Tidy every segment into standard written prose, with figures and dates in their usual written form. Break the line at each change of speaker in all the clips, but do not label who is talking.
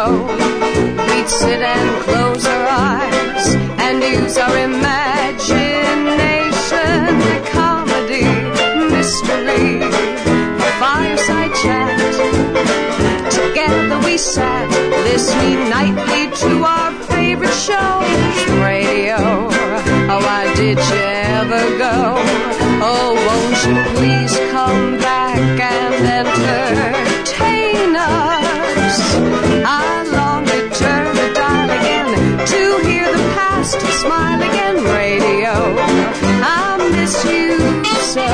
radio, we'd sit and close our eyes and use our imagination. Comedy, mystery, a fireside chat. Together we sat, listening nightly to our favorite shows. Radio, oh, why did you ever go? Oh, won't you please come back and entertain us? I long to turn the dial again to hear the past smile again. Radio, I miss you so.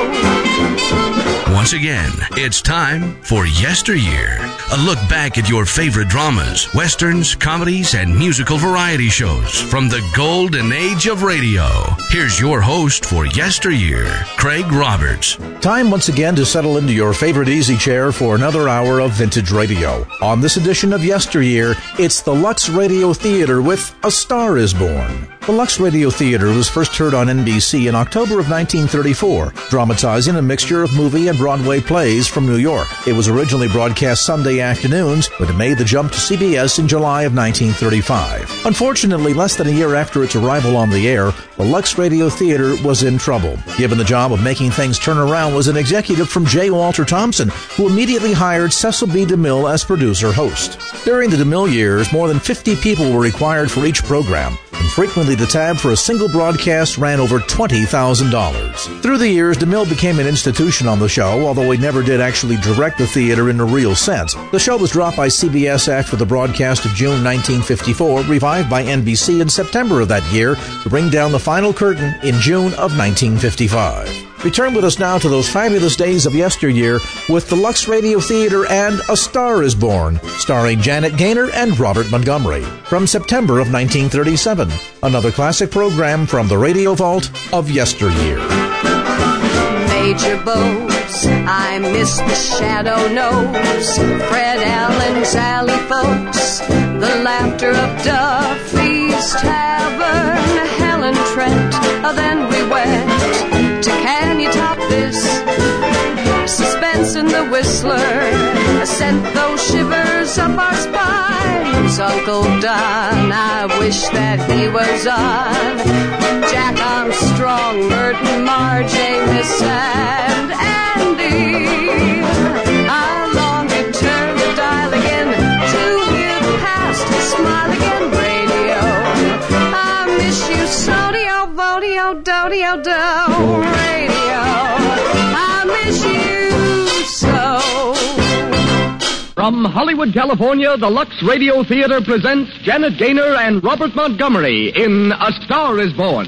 Once again, it's time for Yesteryear, a look back at your favorite dramas, westerns, comedies, and musical variety shows from the golden age of radio. Here's your host for Yesteryear, Craig Roberts.
Time once again to settle into your favorite easy chair for another hour of vintage radio. On this edition of Yesteryear, it's the Lux Radio Theater with A Star is Born. The Lux Radio Theater was first heard on NBC in October of 1934, dramatizing a mixture of movie and Broadway plays from New York. It was originally broadcast Sunday afternoons, but it made the jump to CBS in July of 1935. Unfortunately, less than a year after its arrival on the air, the Lux Radio Theater was in trouble. Given the job of making things turn around was an executive from J. Walter Thompson, who immediately hired Cecil B. DeMille as producer-host. During the DeMille years, more than 50 people were required for each program, and frequently the tab for a single broadcast ran over $20,000. Through the years, DeMille became an institution on the show, although he never did actually direct the theater in a real sense. The show was dropped by CBS after the broadcast of June 1954, revived by NBC in September of that year to bring down the final curtain in June of 1955. Return with us now to those fabulous days of yesteryear with the Lux Radio Theater and A Star is Born, starring Janet Gaynor and Robert Montgomery, from September of 1937. Another classic program from the Radio Vault of yesteryear.
Major Bose, I miss the Shadow Nose, Fred Allen's Alley Folks, the laughter of Duffy's Tavern, Helen Trent, then we went to Can You Top This? Suspense in the Whistler sent those shivers up our spines. Uncle Don, I wish that he was on. Jack Armstrong, Merton, Marjay, Miss and Andy. I long to turn the dial again to hear the past smile again. Radio, I miss you so. Vodio, dodio, do. Radio, I miss you so.
From Hollywood, California, the Lux Radio Theater presents Janet Gaynor and Robert Montgomery in A Star is Born.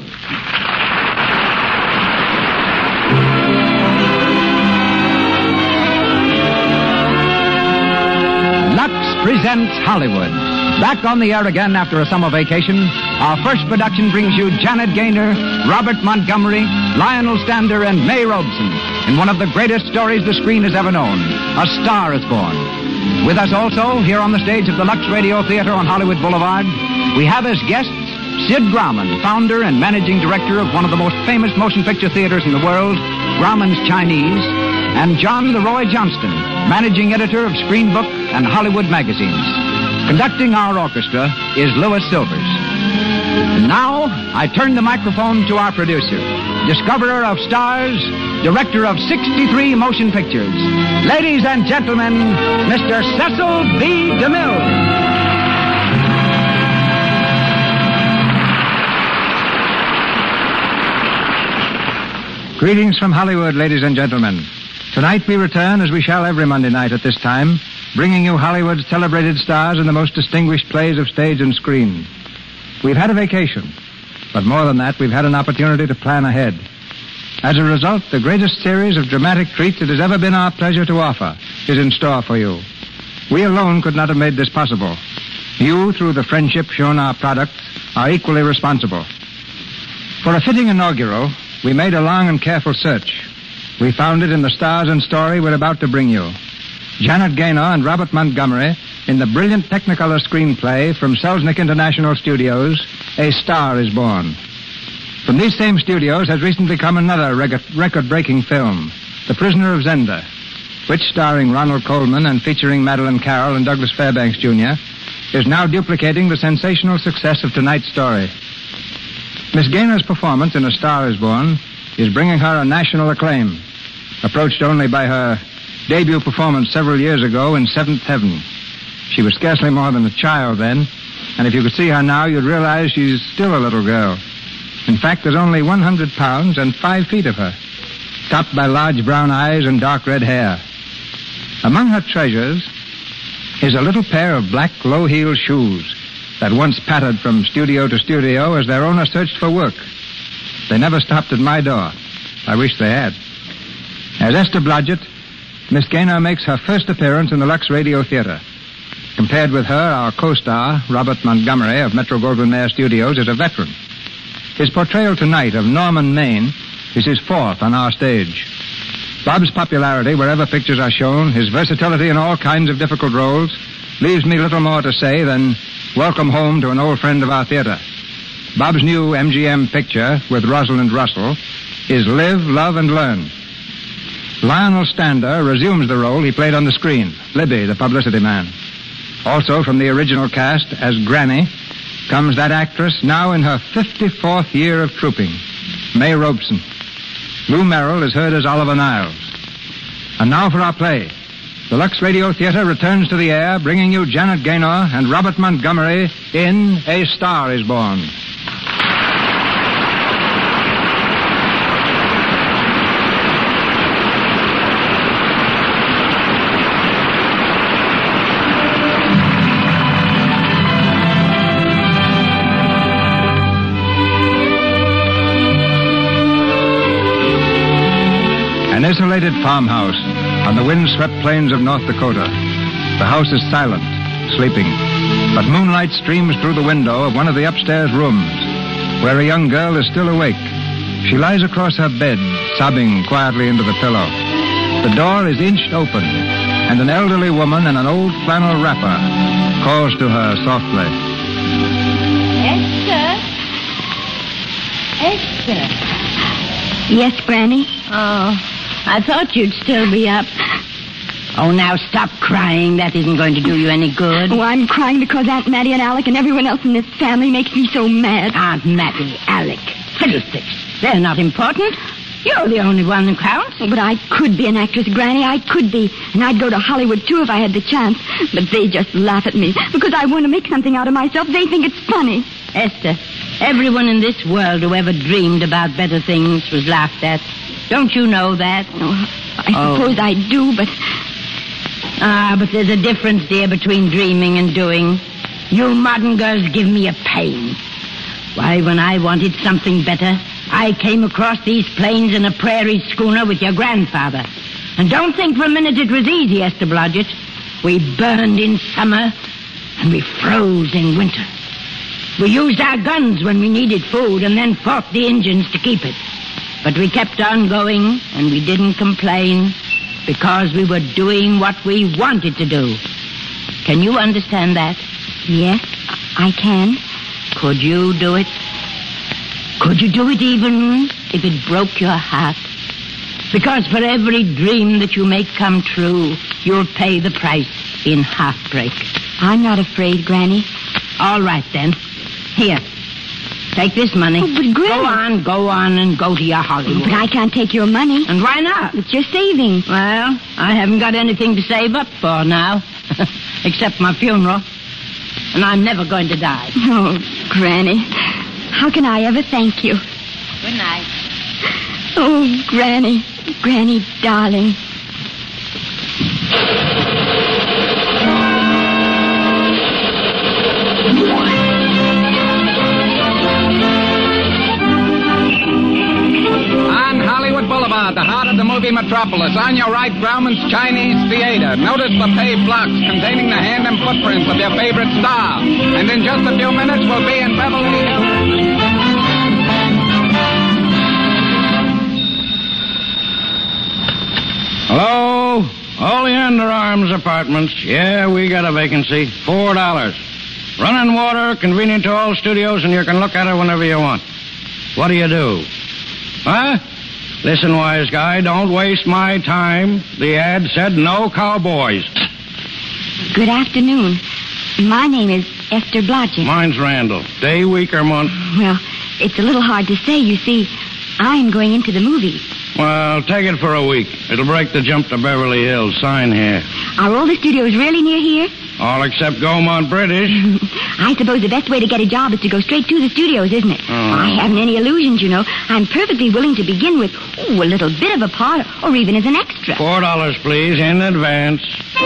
Lux presents Hollywood. Back on the air again after a summer vacation, our first production brings you Janet Gaynor, Robert Montgomery, Lionel Stander, and May Robeson in one of the greatest stories the screen has ever known, A Star is Born. With us also, here on the stage of the Lux Radio Theater on Hollywood Boulevard, we have as guests Sid Grauman, founder and managing director of one of the most famous motion picture theaters in the world, Grauman's Chinese, and John Leroy Johnston, managing editor of Screen Book and Hollywood magazines. Conducting our orchestra is Louis Silvers. And now, I turn the microphone to our producer, discoverer of stars, director of 63 motion pictures. Ladies and gentlemen, Mr. Cecil B. DeMille.
Greetings from Hollywood, ladies and gentlemen. Tonight we return, as we shall every Monday night at this time, bringing you Hollywood's celebrated stars in the most distinguished plays of stage and screen. We've had a vacation, but more than that, we've had an opportunity to plan ahead. As a result, the greatest series of dramatic treats it has ever been our pleasure to offer is in store for you. We alone could not have made this possible. You, through the friendship shown our product, are equally responsible. For a fitting inaugural, we made a long and careful search. We found it in the stars and story we're about to bring you. Janet Gaynor and Robert Montgomery in the brilliant Technicolor screenplay from Selznick International Studios, A Star is Born. From these same studios has recently come another record-breaking film, The Prisoner of Zenda, which, starring Ronald Colman and featuring Madeleine Carroll and Douglas Fairbanks, Jr., is now duplicating the sensational success of tonight's story. Miss Gaynor's performance in A Star is Born is bringing her a national acclaim, approached only by her debut performance several years ago in Seventh Heaven. She was scarcely more than a child then, and if you could see her now, you'd realize she's still a little girl. In fact, there's only 100 pounds and 5 feet of her, topped by large brown eyes and dark red hair. Among her treasures is a little pair of black low-heeled shoes that once pattered from studio to studio as their owner searched for work. They never stopped at my door. I wish they had. As Esther Blodgett, Miss Gaynor makes her first appearance in the Lux Radio Theater. Compared with her, our co-star, Robert Montgomery of Metro-Goldwyn-Mayer Studios, is a veteran. His portrayal tonight of Norman Maine is his fourth on our stage. Bob's popularity wherever pictures are shown, his versatility in all kinds of difficult roles, leaves me little more to say than welcome home to an old friend of our theater. Bob's new MGM picture with Rosalind Russell is Live, Love, and Learn. Lionel Stander resumes the role he played on the screen, Libby, the publicity man. Also from the original cast as Granny comes that actress now in her 54th year of trouping, May Robeson. Lou Merrill is heard as Oliver Niles. And now for our play. The Lux Radio Theater returns to the air, bringing you Janet Gaynor and Robert Montgomery in A Star is Born. An isolated farmhouse on the wind-swept plains of North Dakota. The house is silent, sleeping, but moonlight streams through the window of one of the upstairs rooms, where a young girl is still awake. She lies across her bed, sobbing quietly into the pillow. The door is inched open, and an elderly woman in an old flannel wrapper calls to her softly.
Esther? Esther?
Yes, Granny?
Oh, I thought you'd still be up. Oh, now stop crying. That isn't going to do you any good.
Oh, I'm crying because Aunt Mattie and Alec and everyone else in this family makes me so mad.
Aunt Mattie, Alec, fiddlesticks. They're not important. You're the only one who counts.
Oh, but I could be an actress, Granny. I could be. And I'd go to Hollywood, too, if I had the chance. But they just laugh at me because I want to make something out of myself. They think it's funny.
Esther, everyone in this world who ever dreamed about better things was laughed at. Don't you know that?
Oh, I suppose I do, but...
but there's a difference, dear, between dreaming and doing. You modern girls give me a pain. Why, when I wanted something better, I came across these plains in a prairie schooner with your grandfather. And don't think for a minute it was easy, Esther Blodgett. We burned in summer, and we froze in winter. We used our guns when we needed food, and then fought the Indians to keep it. But we kept on going, and we didn't complain, because we were doing what we wanted to do. Can you understand that?
Yes, I can.
Could you do it? Could you do it even if it broke your heart? Because for every dream that you make come true, you'll pay the price in heartbreak.
I'm not afraid, Granny.
All right, then. Here. Take this money.
Oh, but Granny...
Go on, and go to your Hollywood.
Oh, but I can't take your money.
And why not?
It's your savings.
Well, I haven't got anything to save up for now, except my funeral. And I'm never going to die.
Oh, Granny, how can I ever thank you?
Good night.
Oh, Granny, Granny, darling.
Boulevard, the heart of the movie metropolis. On your right, Grauman's Chinese Theater. Notice the paved blocks containing the hand and footprints of their favorite star. And in just a few minutes, we'll be in Beverly Hills.
Hello? Oleander Arms Apartments. Yeah, we got a vacancy. $4. Running water, convenient to all studios, and you can look at it whenever you want. What do you do? Huh? Listen, wise guy, don't waste my time. The ad said no cowboys.
Good afternoon. My name is Esther Blodgett.
Mine's Randall. Day, week, or month?
Well, it's a little hard to say. You see, I'm going into the movies.
Well, take it for a week. It'll break the jump to Beverly Hills. Sign here.
Are all the studios really near here?
All except Gaumont British.
I suppose the best way to get a job is to go straight to the studios, isn't it? I haven't any illusions, you know. I'm perfectly willing to begin with a little bit of a part, or even as an extra.
$4, please, in advance.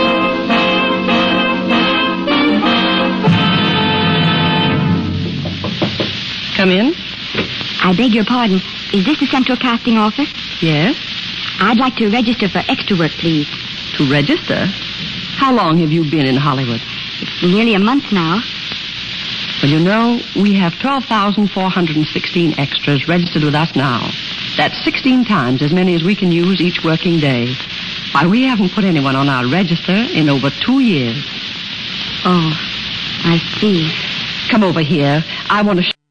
Come in.
I beg your pardon. Is this the Central Casting Office?
Yes.
I'd like to register for extra work, please.
To register? How long have you been in Hollywood?
It's nearly a month now.
Well, you know, we have 12,416 extras registered with us now. That's 16 times as many as we can use each working day. Why, we haven't put anyone on our register in over 2 years.
Oh, I see.
Come over here. I want to...